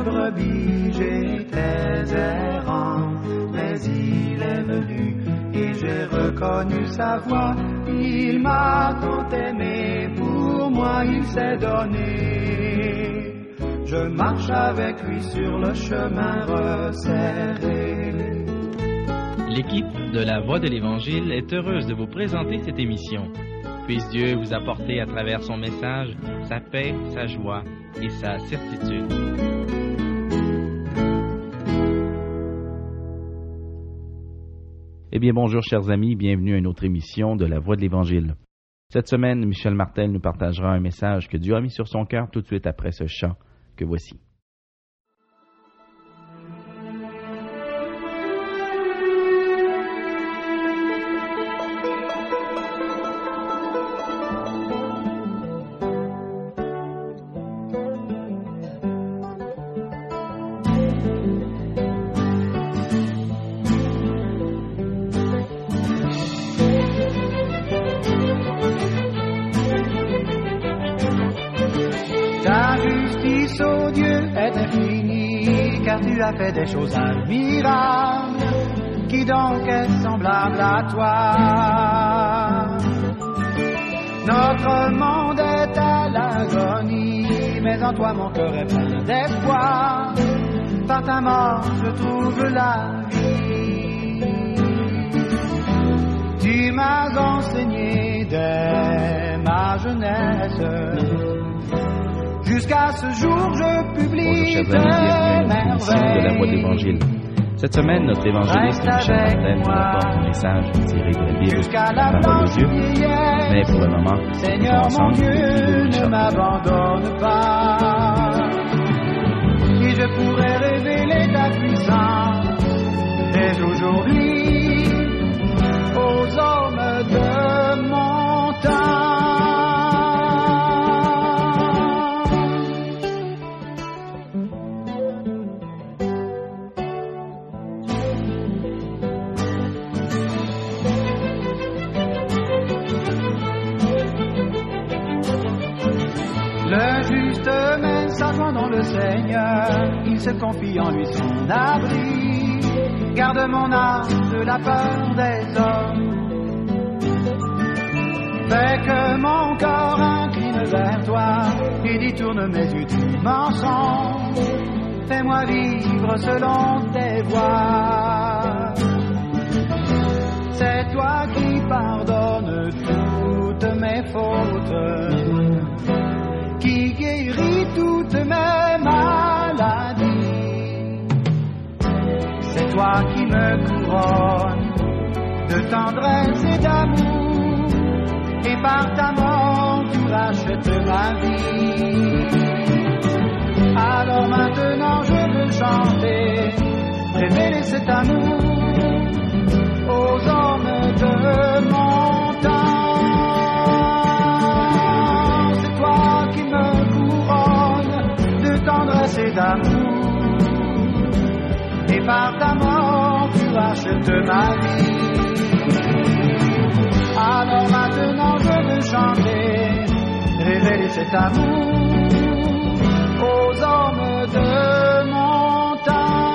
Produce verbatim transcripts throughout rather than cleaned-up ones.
brebis, j'étais errant, mais il est venu et j'ai reconnu sa voix. Il m'a tant aimé, pour moi il s'est donné. Je marche avec lui sur le chemin resserré. L'équipe de La Voix de l'Évangile est heureuse de vous présenter cette émission. Puisse Dieu vous apporter à travers son message sa paix, sa joie et sa certitude. Eh bien, bonjour chers amis, bienvenue à une autre émission de La Voix de l'Évangile. Cette semaine, Michel Martel nous partagera un message que Dieu a mis sur son cœur tout de suite après ce chant que voici. Ô Dieu est infini, car tu as fait des choses admirables. Qui donc est semblable à toi? Notre monde est à l'agonie, mais en toi mon cœur est plein d'espoir. Par ta mort je trouve la vie. Tu m'as enseigné dès ma jeunesse. Jusqu'à ce jour, je publie Bonjour, chers amis, bienvenue à une émission de La Voix de l'Évangile. Cette semaine, notre évangéliste Michel Martel nous apporte un message tiré de la Bible, la parole de Dieu. Mais pour le moment, Seigneur mon Dieu, ne m'abandonne pas. Et je pourrais révéler ta puissance dès aujourd'hui aux hommes de mon temps. Le juste mène sa foi dans le Seigneur, il se confie en lui son abri. Garde mon âme de la peur des hommes. Fais que mon corps incline vers toi et détourne mes yeux du mensonge. Fais-moi vivre selon tes voies. C'est toi qui pardonnes toutes mes fautes, qui guérit toutes mes maladies. C'est toi qui me couronnes de tendresse et d'amour, et par ta mort tu rachètes ma vie. Alors maintenant je veux chanter, révéler cet amour aux hommes de mon temps. Et d'amour, et par ta mort tu rachètes ma vie. Alors maintenant je veux chanter, révéler cet amour aux hommes de mon temps.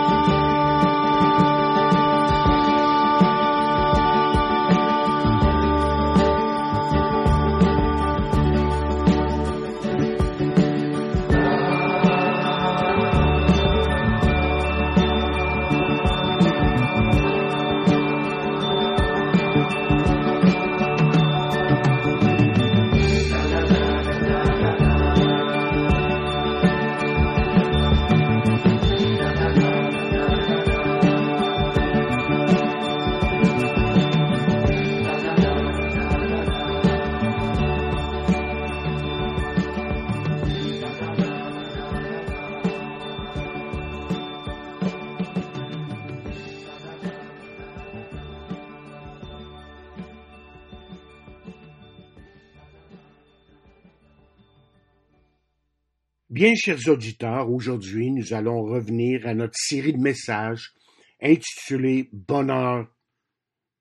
Bien, chers auditeurs, aujourd'hui, nous allons revenir à notre série de messages intitulée « Bonheur garanti ».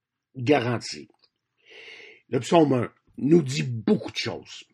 Le psaume un nous dit beaucoup de choses.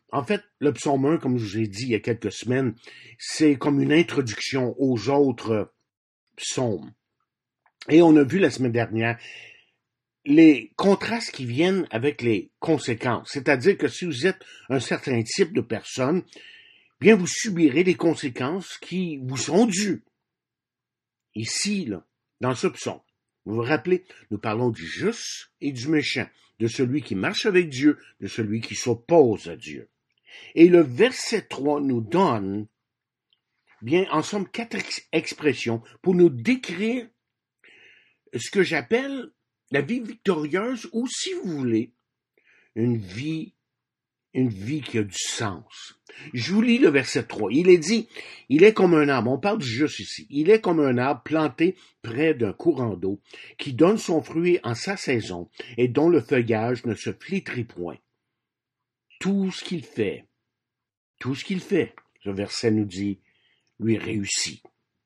En fait, le psaume un, comme je vous ai dit il y a quelques semaines, c'est comme une introduction aux autres psaumes. Et on a vu la semaine dernière les contrastes qui viennent avec les conséquences. C'est-à-dire que si vous êtes un certain type de personne, bien vous subirez les conséquences qui vous sont dues. Ici, là, dans ce psaume, vous vous rappelez, nous parlons du juste et du méchant, de celui qui marche avec Dieu, de celui qui s'oppose à Dieu. Et le verset trois nous donne, bien, en somme, quatre ex- expressions pour nous décrire ce que j'appelle la vie victorieuse, ou si vous voulez, une vie, une vie qui a du sens. Je vous lis le verset trois. Il est dit, il est comme un arbre, on parle du juste ici, il est comme un arbre planté près d'un courant d'eau, qui donne son fruit en sa saison, et dont le feuillage ne se flétrit point. Tout ce qu'il fait, tout ce qu'il fait, ce verset nous dit, lui réussit.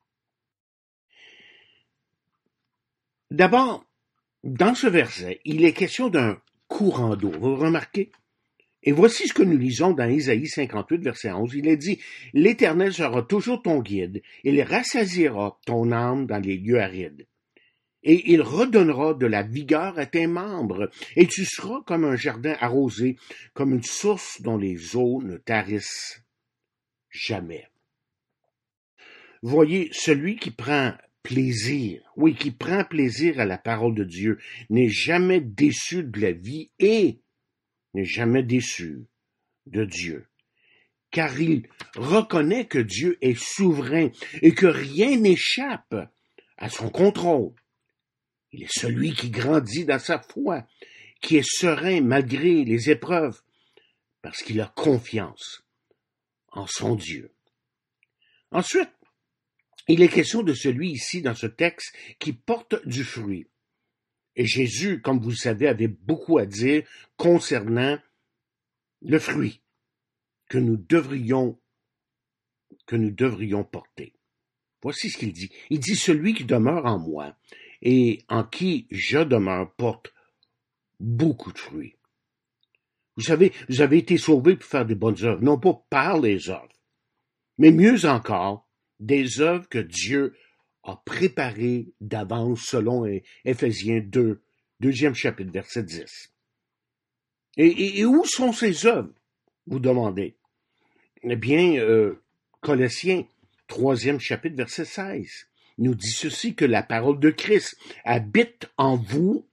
D'abord, dans ce verset, il est question d'un courant d'eau. Vous remarquez? Et voici ce que nous lisons dans Isaïe cinquante-huit, verset onze. Il est dit, « L'Éternel sera toujours ton guide, il rassasiera ton âme dans les lieux arides. Et il redonnera de la vigueur à tes membres, et tu seras comme un jardin arrosé, comme une source dont les eaux ne tarissent jamais. » Voyez, celui qui prend plaisir, oui, qui prend plaisir à la parole de Dieu, n'est jamais déçu de la vie et n'est jamais déçu de Dieu. Car il reconnaît que Dieu est souverain et que rien n'échappe à son contrôle. Il est celui qui grandit dans sa foi, qui est serein malgré les épreuves, parce qu'il a confiance en son Dieu. Ensuite, il est question de celui ici dans ce texte qui porte du fruit. Et Jésus, comme vous le savez, avait beaucoup à dire concernant le fruit que nous devrions, que nous devrions porter. Voici ce qu'il dit. Il dit, celui qui demeure en moi et en qui je demeure porte beaucoup de fruits. Vous savez, vous avez été sauvés pour faire des bonnes œuvres, non pas par les œuvres, mais mieux encore, des œuvres que Dieu a préparées d'avance selon Éphésiens deux, deuxième chapitre, verset dix. Et, et, et où sont ces œuvres, vous demandez? Eh bien, euh, Colossiens, troisième chapitre, verset seize, nous dit ceci, que la parole de Christ habite en vous,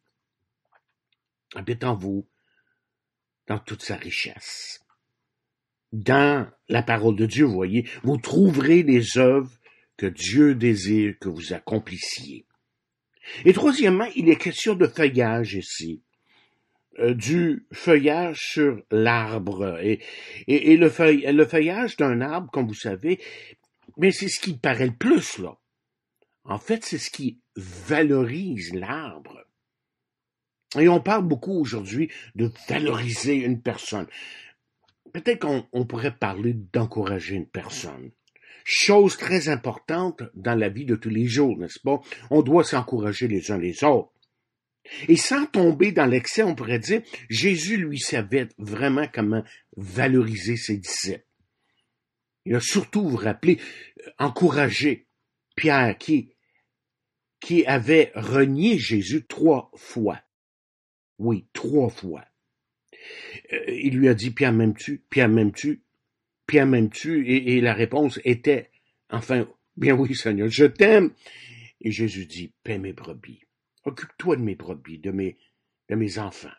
habite en vous, dans toute sa richesse. Dans la parole de Dieu, vous voyez, vous trouverez les œuvres que Dieu désire que vous accomplissiez. Et troisièmement, il est question de feuillage ici, euh, du feuillage sur l'arbre. Et, et, et le, feuille, le feuillage d'un arbre, comme vous savez, mais c'est ce qui paraît le plus, là. En fait, c'est ce qui valorise l'arbre. Et on parle beaucoup aujourd'hui de valoriser une personne. Peut-être qu'on on pourrait parler d'encourager une personne. Chose très importante dans la vie de tous les jours, n'est-ce pas? On doit s'encourager les uns les autres. Et sans tomber dans l'excès, on pourrait dire, Jésus, lui, savait vraiment comment valoriser ses disciples. Il a surtout, vous vous rappelez, encouragé Pierre qui, qui avait renié Jésus trois fois. Oui, trois fois. Euh, il lui a dit, Pierre m'aimes-tu? Pierre m'aimes-tu? Pierre m'aimes-tu? Et, et la réponse était, enfin, bien oui Seigneur, je t'aime. Et Jésus dit, paie mes brebis. Occupe-toi de mes brebis, de mes, de mes enfants.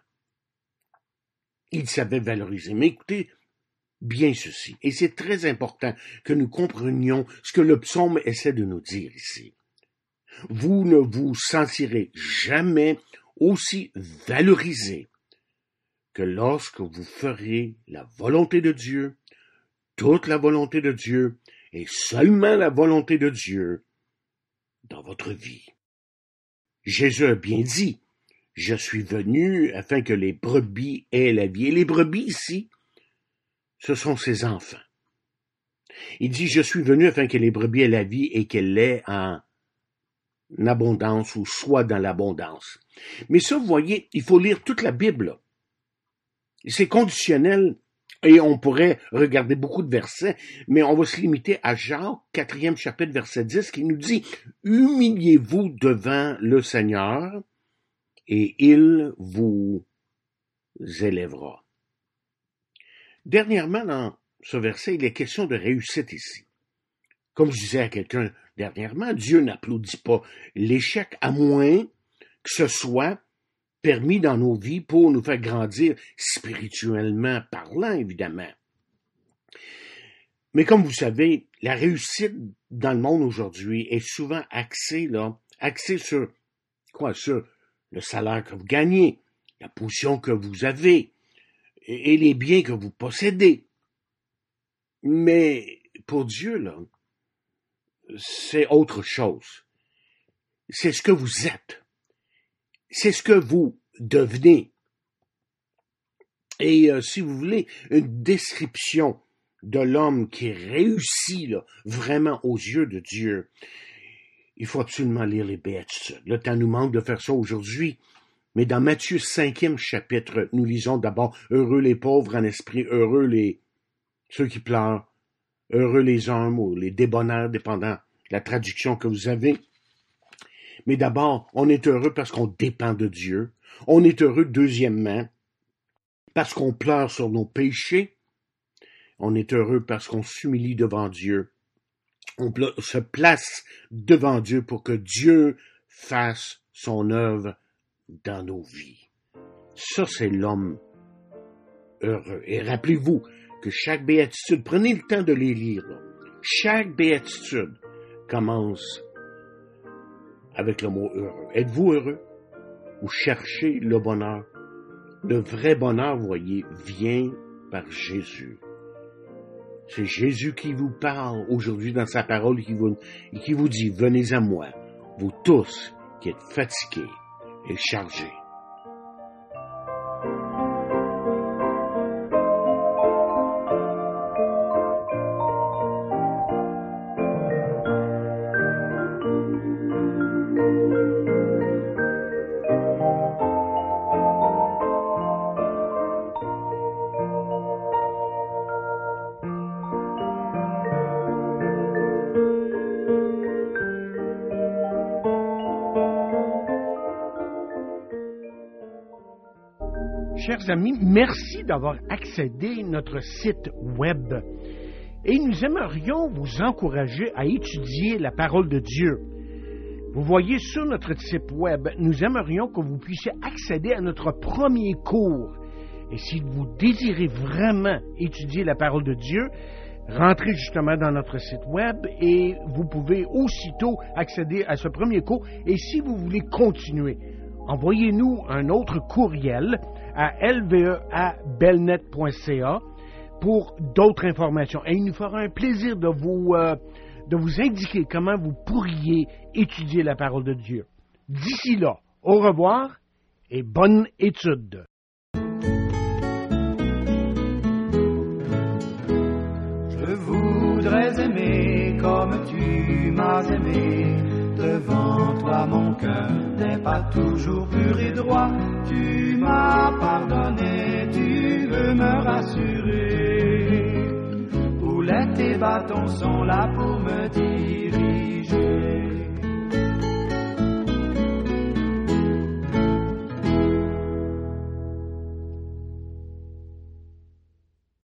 Il savait valoriser. Mais écoutez bien ceci, et c'est très important que nous comprenions ce que le psaume essaie de nous dire ici. Vous ne vous sentirez jamais aussi valorisé que lorsque vous ferez la volonté de Dieu, toute la volonté de Dieu, et seulement la volonté de Dieu dans votre vie. Jésus a bien dit, « Je suis venu afin que les brebis aient la vie. » Et les brebis ici, ce sont ses enfants. Il dit, « Je suis venu afin que les brebis aient la vie et qu'elle l'ait en abondance ou soit dans l'abondance. » Mais ça, vous voyez, il faut lire toute la Bible. C'est conditionnel Et on pourrait regarder beaucoup de versets, mais on va se limiter à Jacques, quatrième chapitre, verset dix, qui nous dit « Humiliez-vous devant le Seigneur, et il vous élèvera. » Dernièrement, dans ce verset, il est question de réussite ici. Comme je disais à quelqu'un dernièrement, Dieu n'applaudit pas l'échec, à moins que ce soit permis dans nos vies pour nous faire grandir spirituellement parlant, évidemment. Mais comme vous savez, la réussite dans le monde aujourd'hui est souvent axée, là, axée sur quoi? Sur le salaire que vous gagnez, la position que vous avez et, et les biens que vous possédez. Mais pour Dieu, là, c'est autre chose. C'est ce que vous êtes. C'est ce que vous devenez. Et euh, si vous voulez une description de l'homme qui réussit là, vraiment aux yeux de Dieu, il faut absolument lire les Béatitudes. Le temps nous manque de faire ça aujourd'hui. Mais dans Matthieu cinquième chapitre, nous lisons d'abord « Heureux les pauvres en esprit, heureux les ceux qui pleurent, heureux les hommes ou les débonnaires, dépendant de la traduction que vous avez. » Mais d'abord, on est heureux parce qu'on dépend de Dieu. On est heureux, deuxièmement, parce qu'on pleure sur nos péchés. On est heureux parce qu'on s'humilie devant Dieu. On se place devant Dieu pour que Dieu fasse son œuvre dans nos vies. Ça, c'est l'homme heureux. Et rappelez-vous que chaque béatitude, prenez le temps de les lire, là. Chaque béatitude commence avec le mot heureux. Êtes-vous heureux? Vous cherchez le bonheur. Le vrai bonheur, vous voyez, vient par Jésus. C'est Jésus qui vous parle aujourd'hui dans sa parole, qui vous, qui vous dit, venez à moi, vous tous qui êtes fatigués et chargés. Chers amis, merci d'avoir accédé à notre site web et nous aimerions vous encourager à étudier la parole de Dieu. Vous voyez sur notre site web, nous aimerions que vous puissiez accéder à notre premier cours. Et si vous désirez vraiment étudier la parole de Dieu, rentrez justement dans notre site web et vous pouvez aussitôt accéder à ce premier cours. Et si vous voulez continuer, envoyez-nous un autre courriel à l v e a belnet point c a pour d'autres informations. Et il nous fera un plaisir de vous, euh, de vous indiquer comment vous pourriez étudier la parole de Dieu. D'ici là, au revoir et bonne étude. Je voudrais aimer comme tu m'as aimé. Devant toi mon cœur n'est pas toujours pur et droit. Tu m'as pardonné, tu veux me rassurer. Boulettes et bâtons sont là pour me diriger.